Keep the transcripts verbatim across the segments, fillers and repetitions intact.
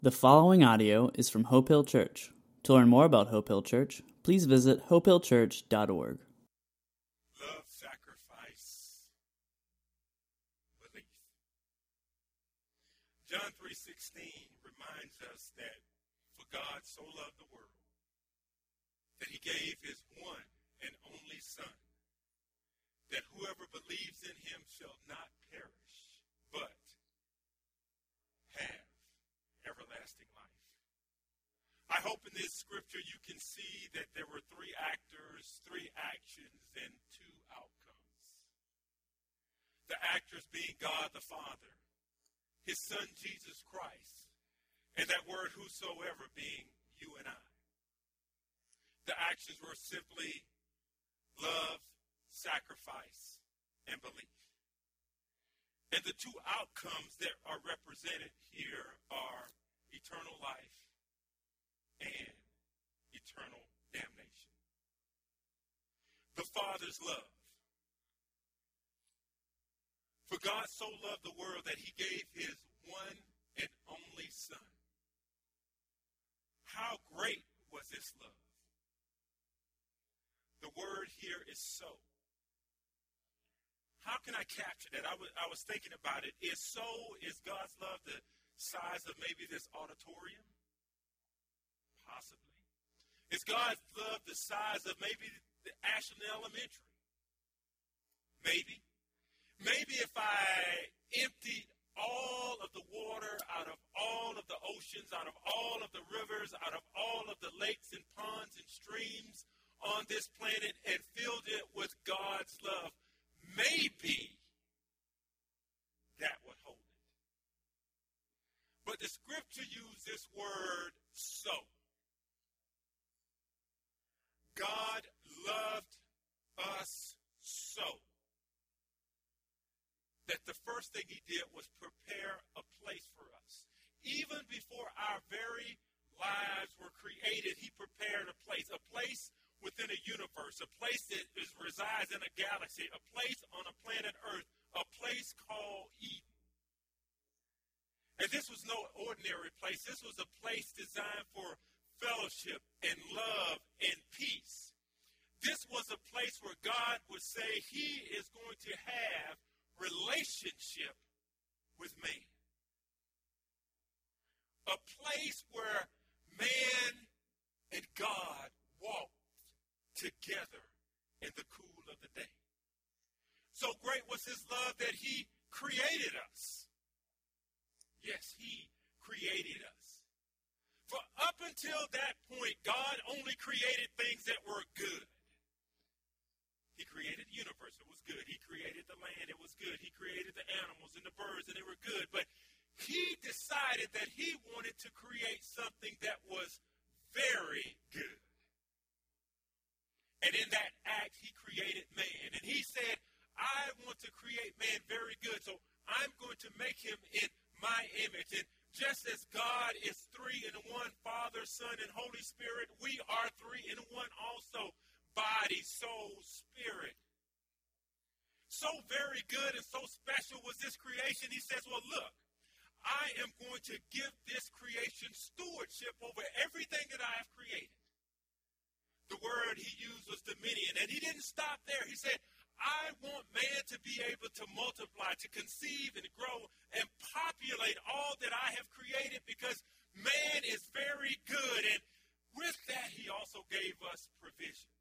The following audio is from Hope Hill Church. To learn more about Hope Hill Church, please visit hope hill church dot org. Love, sacrifice, belief. John three sixteen reminds us that for God so loved the world that he gave his one and only Son, that whoever believes in him shall not perish, but have everlasting life. I hope in this scripture you can see that there were three actors, three actions, and two outcomes. The actors being God the Father, his Son Jesus Christ, and that word whosoever being you and I. The actions were simply love, sacrifice, and belief. And the two outcomes that are represented here are eternal life and eternal damnation. The Father's love. For God so loved the world that he gave his one and only Son. How great was this love? The word here is so. How can I capture that? I was, I was thinking about it. Is so, is God's love the size of maybe this auditorium? Possibly. Is God's love the size of maybe the Ashland Elementary? Maybe. Maybe if I emptied all of the water out of all of the oceans, out of all of the rivers, out of all of the lakes and ponds and streams on this planet and filled it with God's love, maybe that would hold it. But the scripture used this word so. God loved us so that the first thing he did was prepare a place for us. Even before our very lives were created, he prepared a place, a place within a universe, a place that is, resides in a galaxy, a place on a planet Earth, a place called Eden. And this was no ordinary place. This was a place designed for fellowship and love and peace. This was a place where God would say he is going to have relationship with man. A place where man and God walked together in the cool of the day. So great was his love that he created us. Yes, he created us. For up until that point, God only created things that were good. He created the universe, it was good. He created the land, it was good. He created the animals and the birds, and they were good. But he decided that he wanted to create something that was very good. And in that act, he created man. And he said, I want to create man very good, so I'm going to make him in my image. And just as God is three in one, Father, Son, and Holy Spirit, we are three in one also. Body, soul, spirit. So very good and so special was this creation. He says, well, look, I am going to give this creation stewardship over everything that I have created. The word he used was dominion, and he didn't stop there. He said, I want man to be able to multiply, to conceive and grow and populate all that I have created because man is very good. And with that, he also gave us provision.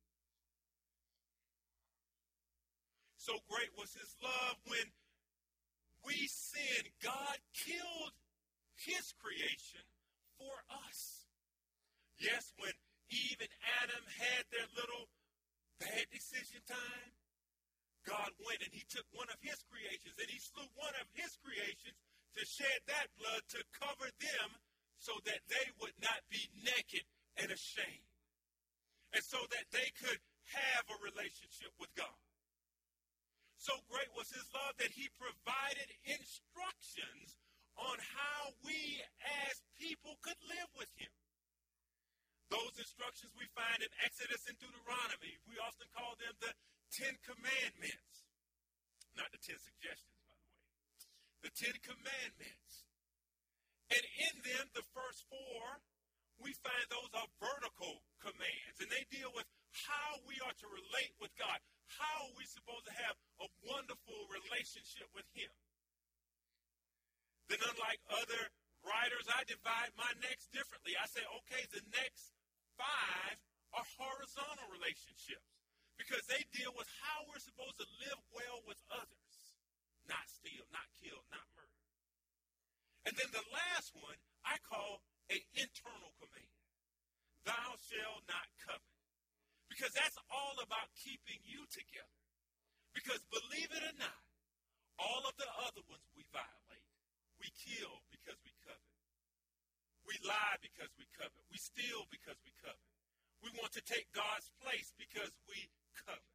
So great was his love when we sinned. God killed his creation for us. Yes, when Eve and Adam had their little bad decision time, God went and he took one of his creations and he slew one of his creations to shed that blood to cover them so that they would not be naked and ashamed. And so that they could have a relationship with God. So great was his love that he provided instructions on how we as people could live with him. Those instructions we find in Exodus and Deuteronomy. We often call them the Ten Commandments. Not the Ten Suggestions, by the way. The Ten Commandments. And in them, the first four, we find those are vertical commands. And they deal with how we are to relate with God. How are we supposed to have a wonderful relationship with him? Then unlike other writers, I divide my next differently. I say, okay, the next five are horizontal relationships because they deal with how we're supposed to live well with others. Not steal, not kill, not murder. And then the last one I call an internal command. Thou shalt not covet. Because that's all about keeping you together. Because believe it or not, all of the other ones we violate. We kill because we covet. We lie because we covet. We steal because we covet. We want to take God's place because we covet.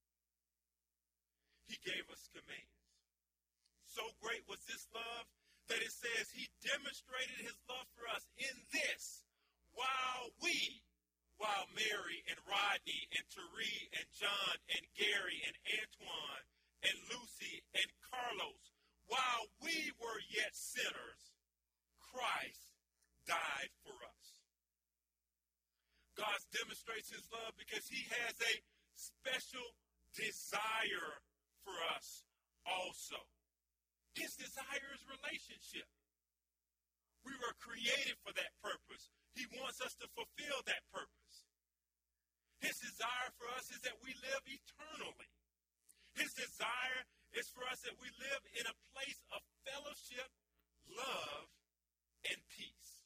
He gave us commands. So great was this love that it says he demonstrated his love for us in this, while we, while Mary and Rodney and Therese and John and Gary and Antoine and Lucy and Carlos, while we were yet sinners, Christ died for us. God demonstrates his love because he has a special desire for us also. His desire is relationship. We were created for that purpose. He wants us to fulfill that purpose. His desire for us is that we live eternally. His desire is for us that we live in a place of fellowship, love, and peace.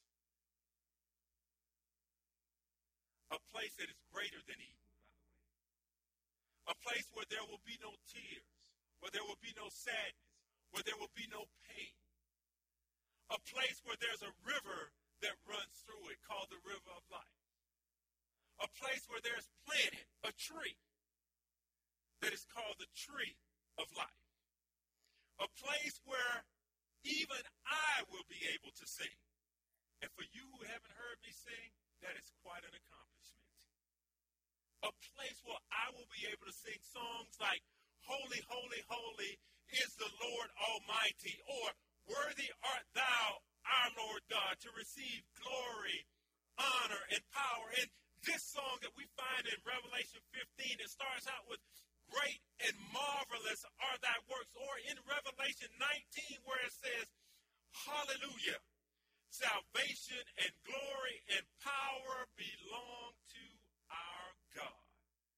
A place that is greater than Eden, by the way. A place where there will be no tears, where there will be no sadness, where there will be no pain. A place where there's a river that runs through it called the river of life. A place where there's planted a tree that is called the tree of life. A place where even I will be able to sing. And for you who haven't heard me sing, that is quite an accomplishment. A place where I will be able to sing songs like, Holy, holy, holy is the Lord Almighty, or worthy art thou, our Lord God, to receive glory, honor, and power. And this song that we find in Revelation fifteen, it starts out with, great and marvelous are thy works. Or in Revelation nineteen, where it says, hallelujah, salvation and glory and power belong to our God.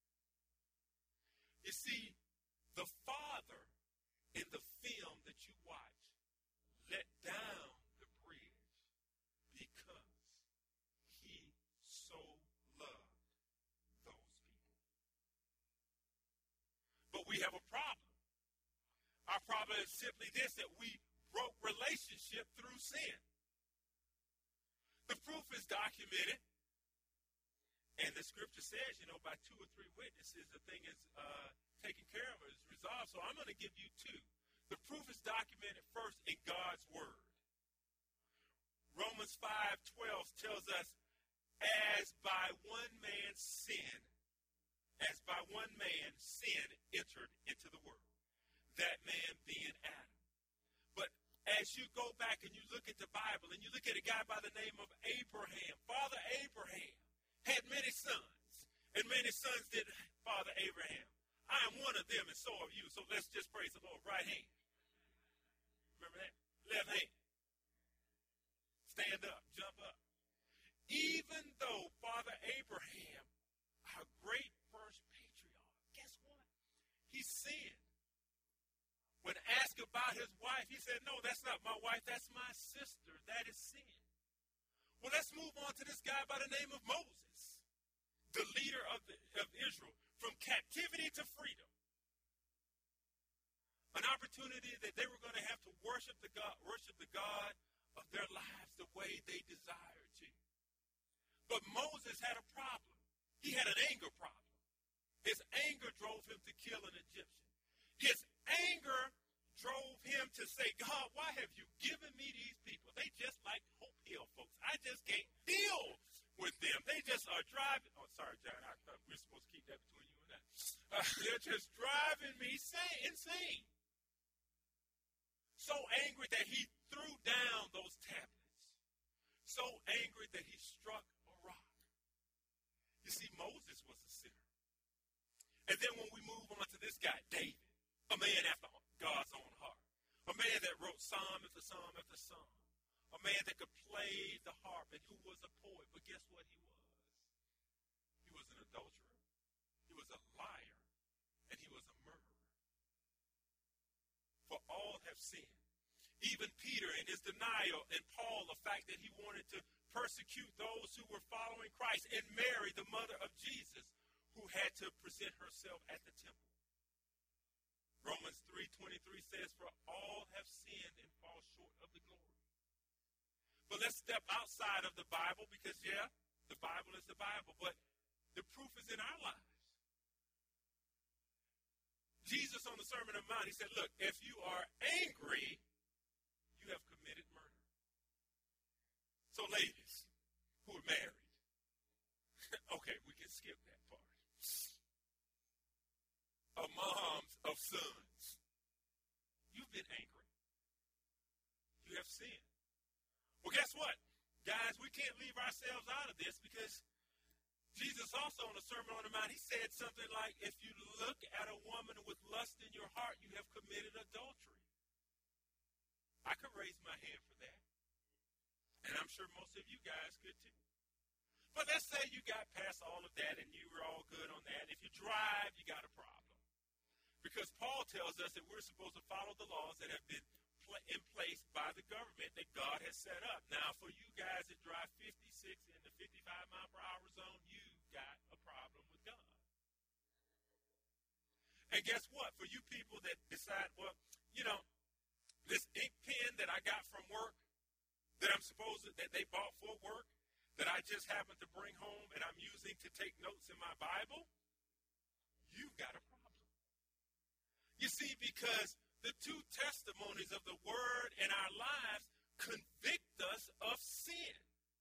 You see, the Father in the film that you watch let down the bridge because he so loved those people. But we have a problem. Our problem is simply this, that we broke relationship through sin. The proof is documented. And the scripture says, you know, by two or three witnesses, the thing is uh, taken care of, is resolved. So I'm going to give you two. The proof is documented first in God's word. Romans five twelve tells us, as by one man's sin, as by one man sin entered into the world, that man being Adam. But as you go back and you look at the Bible and you look at a guy by the name of Abraham, Father Abraham had many sons, and many sons did Father Abraham. I am one of them, and so are you. So let's just praise the Lord. Right hand. Remember that? Left hand. Stand up. Jump up. Even though Father Abraham, our great first patriarch, guess what? He sinned. When asked about his wife, he said, no, that's not my wife. That's my sister. That is sin. Well, let's move on to this guy by the name of Moses, the leader of, the, of Israel, from captivity to freedom. An opportunity that they were going to have to worship the God, worship the God of their lives the way they desired to. But Moses had a problem. He had an anger problem. His anger drove him to kill an Egyptian. His anger drove him to say, God, why have you given me these people? They just like Hope Hill folks. I just can't deal with them. They just are driving. Oh, sorry, John. I thought we were supposed to keep that between you and I. Uh, they're just driving me insane. So angry that he threw down those tablets. so angry that he struck a rock. You see, Moses was a sinner. And then when we move on to this guy, David, a man after God's own heart, a man that wrote psalm after psalm after psalm, a man that could play the harp and who was a poet. But guess what he was? He was an adulterer. He was a liar. And he was a murderer. For all have sinned. Even Peter in his denial, and Paul, the fact that he wanted to persecute those who were following Christ, and Mary, the mother of Jesus, who had to present herself at the temple. Romans three twenty-three says, for all have sinned and fall short of the glory. But let's step outside of the Bible because, yeah, the Bible is the Bible, but the proof is in our lives. Jesus on the Sermon on the Mount, he said, look, if you are angry, you have committed murder. So ladies who are married, okay, we can skip that part. Of moms of sons, you've been angry. You have sinned. Well, guess what? Guys, we can't leave ourselves out of this because Jesus also on the Sermon on the Mount, he said something like, if you look at a woman with lust in your heart, you have committed adultery. I could raise my hand for that. And I'm sure most of you guys could too. But let's say you got past all of that and you were all good on that. If you drive, you got a problem. Because Paul tells us that we're supposed to follow the laws that have been pl- in place by the government that God has set up. Now, for you guys that drive fifty-six in the fifty-five mile per hour zone, you got a problem with God. And guess what? For you people that decide, well, you know, this ink pen that I got from work, that I'm supposed to, that they bought for work, that I just happened to bring home and I'm using to take notes in my Bible, you've got a problem. You see, because the two testimonies of the word in our lives convict us of sin.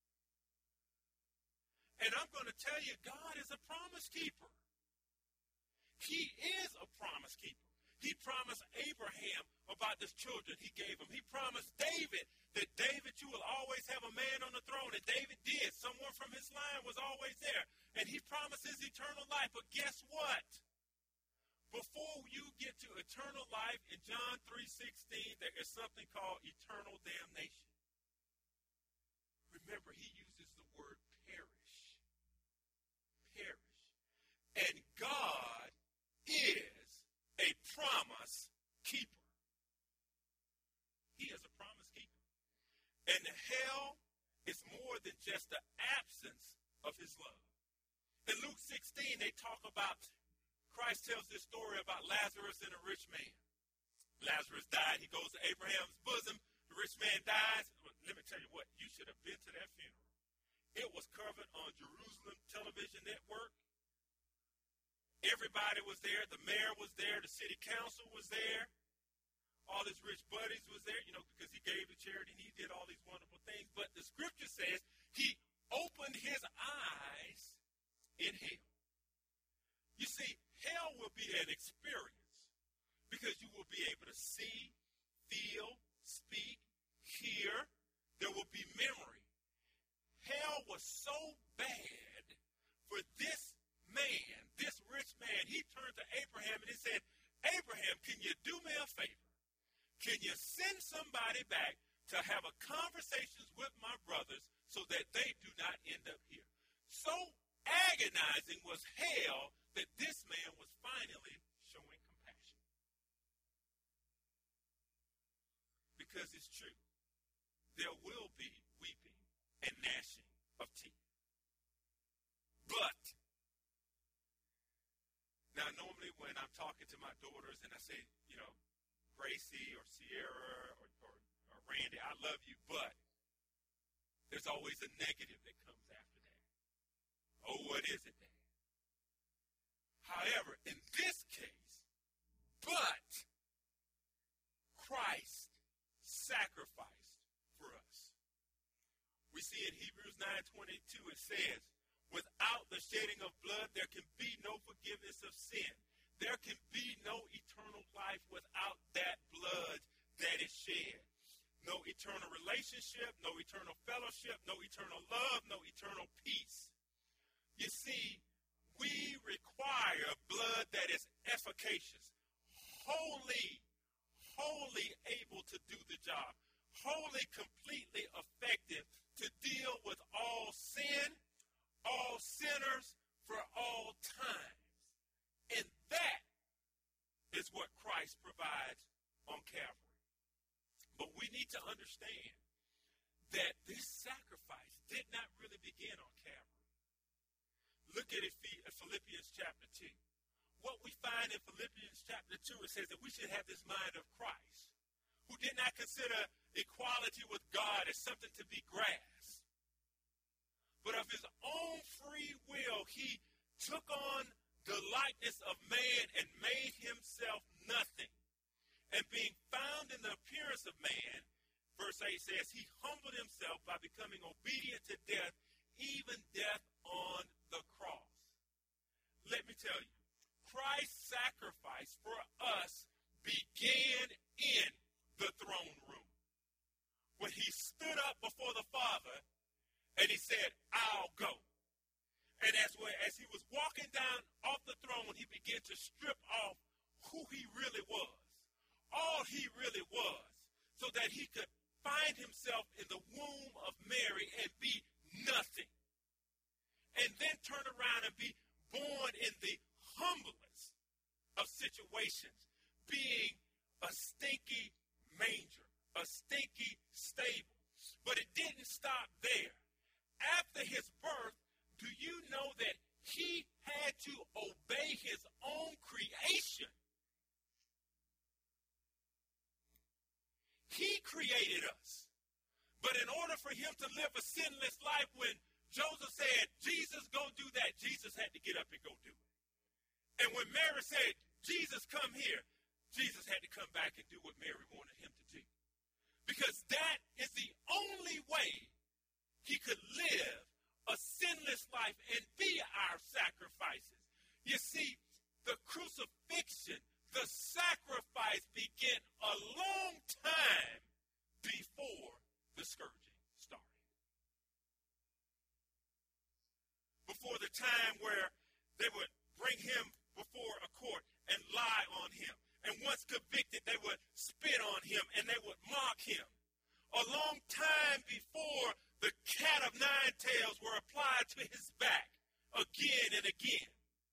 And I'm going to tell you, God is a promise keeper. He is a promise keeper. He promised Abraham about his children he gave him. He promised David that David, you will always have a man on the throne. And David did. Someone from his line was always there. And he promises eternal life. But guess what? Before you get to eternal life in John three sixteen, there is something called eternal damnation. Remember, he uses the word perish. Perish. And God is a promise keeper. He is a promise keeper. And hell is more than just the absence of his love. In Luke sixteen, they talk about Christ tells this story about Lazarus and a rich man. Lazarus died. He goes to Abraham's bosom. The rich man dies. Let me tell you what, you should have been to that funeral. It was covered on Jerusalem Television Network. Everybody was there. The mayor was there. The city council was there. All his rich buddies was there, you know, because he gave to charity and he did all these wonderful things. But the scripture says he opened his eyes in hell. You see, hell will be an experience because you will be able to see, feel, speak, hear. There will be memory. Hell was so bad for this man, this rich man. He turned to Abraham and he said, Abraham, can you do me a favor? Can you send somebody back to have a conversations with my brothers so that they do not end up here? So agonizing was hell that this man was finally showing compassion. Because it's true. There will be weeping and gnashing of teeth. But, now normally when I'm talking to my daughters and I say, you know, Gracie or Sierra or, or, or Randy, I love you, but there's always a negative that comes after that. Oh, what is it, Dad? However, in this case, but Christ sacrificed for us. We see in Hebrews nine twenty-two, it says, without the shedding of blood, there can be no forgiveness of sin. There can be no eternal life without that blood that is shed. no eternal relationship, no eternal fellowship, no eternal love, no eternal peace. You see, we require blood that is efficacious, wholly, wholly able to do the job, wholly, completely effective to deal with all sin, all sinners, for all times. And that is what Christ provides on Calvary. But we need to understand that this sacrifice did not really begin on Calvary. Look at it, Philippians chapter two. What we find in Philippians chapter two, it says that we should have this mind of Christ, who did not consider equality with God as something to be grasped, but of his own free will, he took on the likeness of man and made himself nothing. And being found in the appearance of man, verse eight says, he humbled himself by becoming obedient to death, even death on the cross. Let me tell you, Christ's sacrifice for us began in the throne room. When he stood up before the Father and he said, I'll go. And as, as he was walking down off the throne, he began to strip off who he really was, all he really was, so that he could find himself in the womb of Mary and be nothing. And then turn around and be born in the humblest of situations, being a stinky manger, a stinky stable. But it didn't stop there. After his birth, do you know that he had to obey his own creation? He created us. But in order for him to live a sinless life, when Joseph said, Jesus, go do that, Jesus had to get up and go do it. And when Mary said, Jesus, come here, Jesus had to come back and do what Mary wanted him to do. Because that is the only way he could live a sinless life and be our sacrifices. You see, the crucifixion, the sacrifice began a long time before the scourging started. Before the time where they would bring him before a court and lie on him. And once convicted, they would spit on him and they would mock him. A long time before the cat of nine tails were applied to his back again and again.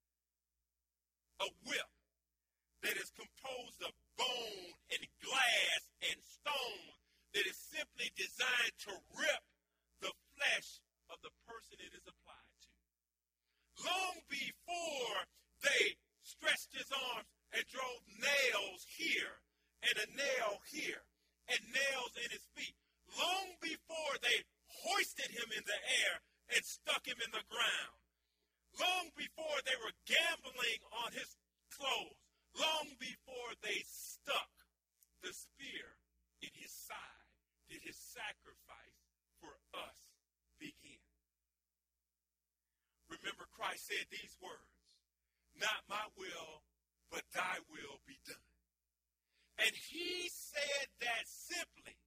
A whip that is composed of bone and glass and stone that is simply designed to rip the flesh of the person it is applied to. Long before they stretched his arms and drove nails here and a nail here and nails in his feet. Long before they hoisted him in the air and stuck him in the ground. Long before they were gambling on his clothes. Long before they stuck the spear in his side did his sacrifice for us begin. Remember, Christ said these words, not my will, but thy will be done. And he said that simply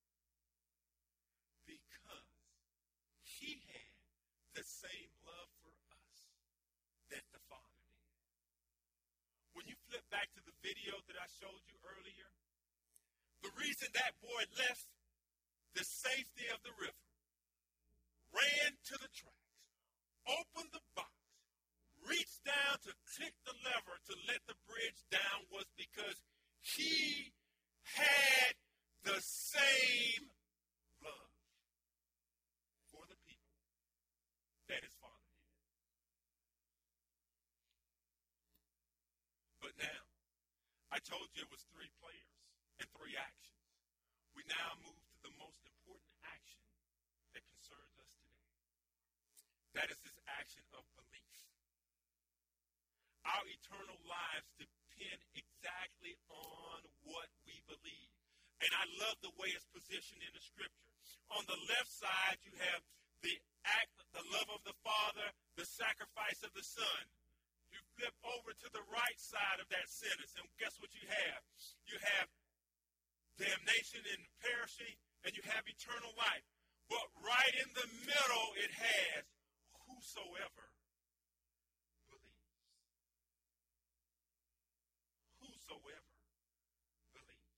because he had the same love for us that the Father did. When you flip back to the video that I showed you earlier, the reason that boy left the safety of the river, ran to the tracks, opened the box, reached down to click the lever to let the bridge down was because he had the same love for the people that his Father did. But now, I told you it was three players and three actions. We now move to the most important action that concerns us today. That is this action of belief. Our eternal lives depend exactly on what we believe. And I love the way it's positioned in the scripture. On the left side, you have the act, the love of the Father, the sacrifice of the Son. You flip over to the right side of that sentence, and guess what you have? You have damnation and mercy, and you have eternal life. But right in the middle, it has whosoever believes. Whosoever believes.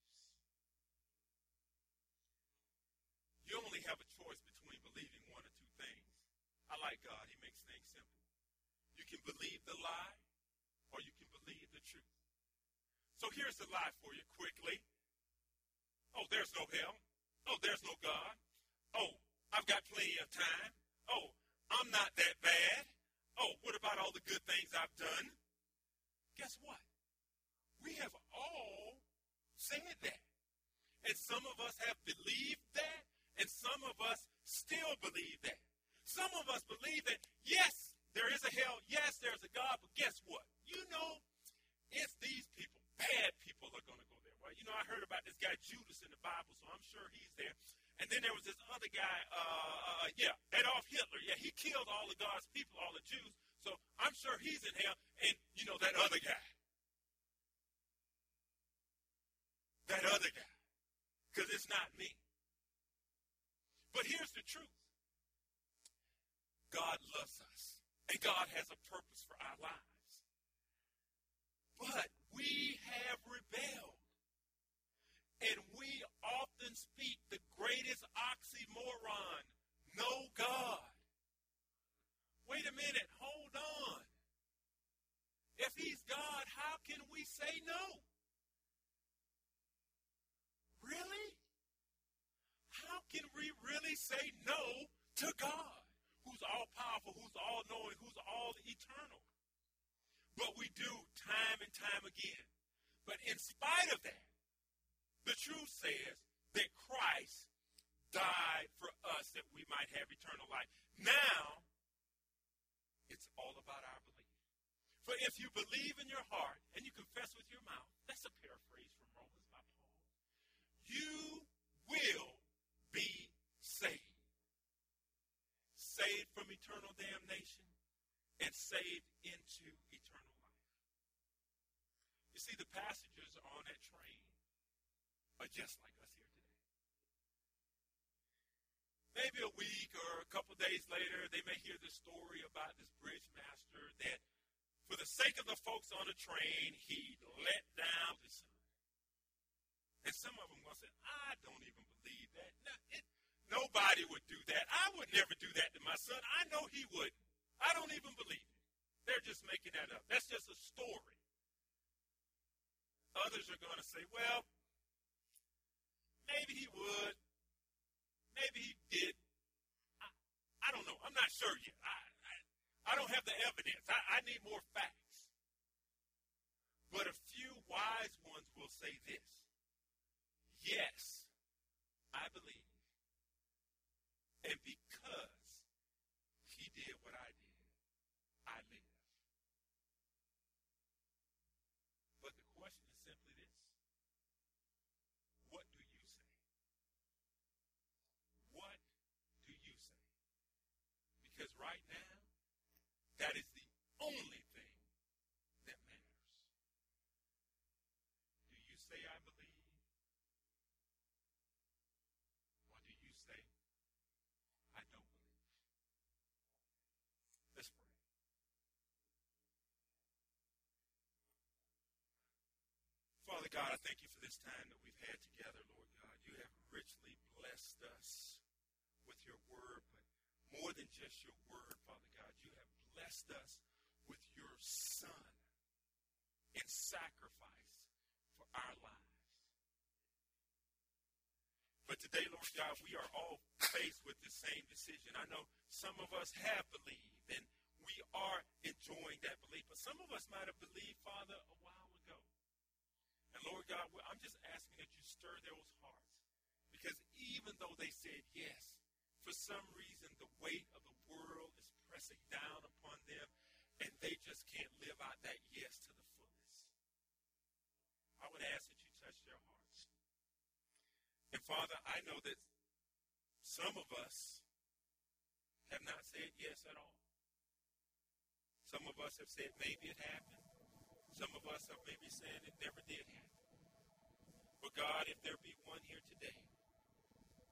You only have a choice between believing one or two things. I like God. He makes things simple. You can believe the lie, or you can believe the truth. So here's the lie for you quickly. Oh, there's no hell. Oh, there's no God. Oh, I've got plenty of time. Oh, I'm not that bad. Oh, what about all the good things I've done? Guess what? We have all said that. And some of us have believed that, and some of us still believe that. Some of us believe that, yes, there is a hell. Yes, there's a God. But guess what? You know, it's these people, bad people are going to go there. Well, you know, I heard about this guy Judas in the Bible, so I'm sure he's there. And then there was this other guy, uh, uh, yeah, Adolf Hitler. Yeah, he killed all of God's people, all the Jews. So I'm sure he's in hell. And, you know, that other guy. That other guy. Because it's not me. But here's the truth. God loves us. And God has a purpose for our lives. But we have rebelled. And we often speak the greatest oxymoron, no God. Wait a minute, hold on. If he's God, how can we say no? Really? How can we really say no to God, who's all-powerful, who's all-knowing, who's all-eternal? But we do time and time again. But in spite of that, the truth says that Christ died for us that we might have eternal life. Now, it's all about our belief. For if you believe in your heart and you confess with your mouth, that's a paraphrase from Romans by Paul, you will be saved. Saved from eternal damnation and saved into eternal life. You see, the passengers on that train are just like us here today. Maybe a week or a couple days later, they may hear the story about this bridge master that for the sake of the folks on the train, he let down the sun. And some of them will say, I don't even believe that. No, it, nobody would do that. I would never do that to my son. I know he wouldn't. I don't even believe it. They're just making that up. That's just a story. Others are going to say, well, maybe he would. Maybe he did. I, I don't know. I'm not sure yet. I, I, I don't have the evidence. I, I need more facts. But a few wise ones will say this. Yes, I believe. And because he did what I did, I live. But the question is simply this. What do you say? What do you say? Because right now, that is the only thing that matters. Do you say I believe? Or do you say I don't believe? Let's pray. Father God, I thank you for this time that we've had together, Lord God. You have richly blessed us with your word, but more than just your word, Father God, you have blessed us with your Son in sacrifice for our lives. But today, Lord God, we are all faced with the same decision. I know some of us have believed, and we are enjoying that belief, but some of us might have believed, Father, a while ago. And Lord God, I'm just asking that you stir those hearts. Because even though they said yes, for some reason the weight of the world is pressing down upon them, and they just can't live out that yes to the fullest. I would ask that you touch their hearts. And Father, I know that some of us have not said yes at all. Some of us have said maybe it happened. Some of us have maybe said it never did happen. But God, if there be one here today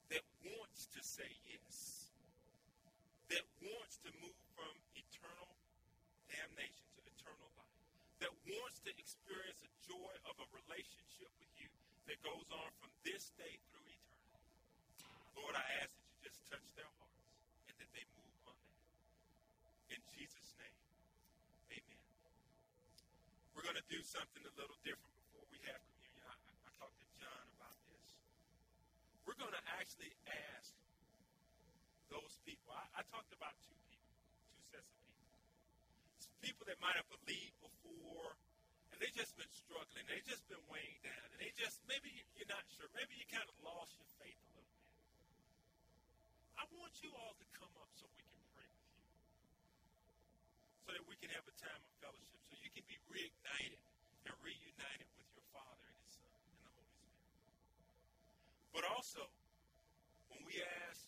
that wants to say yes, that wants to move from eternal damnation to eternal life, that wants to experience the joy of a relationship with you that goes on from this day through eternity. Lord, I ask that you just touch their hearts and that they move on that. In Jesus' name, amen. We're going to do something a little different before we have communion. I, I talked to John about this. We're going to actually ask those people. I, I talked about two people, two sets of people. Some people that might have believed before, and they just been struggling. They just been weighing down. And they just, maybe you're not sure. Maybe you kind of lost your faith a little bit. I want you all to come up so we can pray with you. So that we can have a time of fellowship. So you can be reignited and reunited with your Father and His Son and the Holy Spirit. But also, when we ask,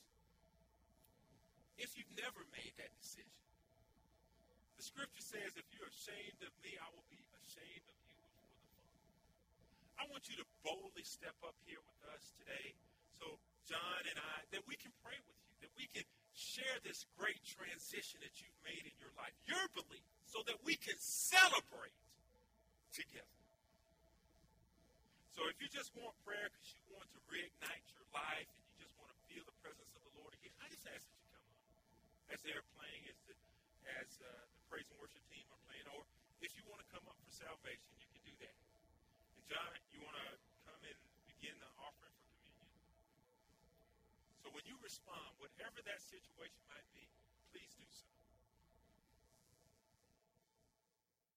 if you've never made that decision, the scripture says, if you're ashamed of me, I will be ashamed of you before the Father. I want you to boldly step up here with us today, so John and I, that we can pray with you, that we can share this great transition that you've made in your life, your belief, so that we can celebrate together. So if you just want prayer because you want to reignite your life and you just want to feel the presence of the Lord again, I just ask that you come up. As they're playing, as the, as, uh, the praise and worship team are playing, or if you want to come up for salvation, you can do that. And John, you want to come and begin the offering for communion? So when you respond, whatever that situation might be, please do so.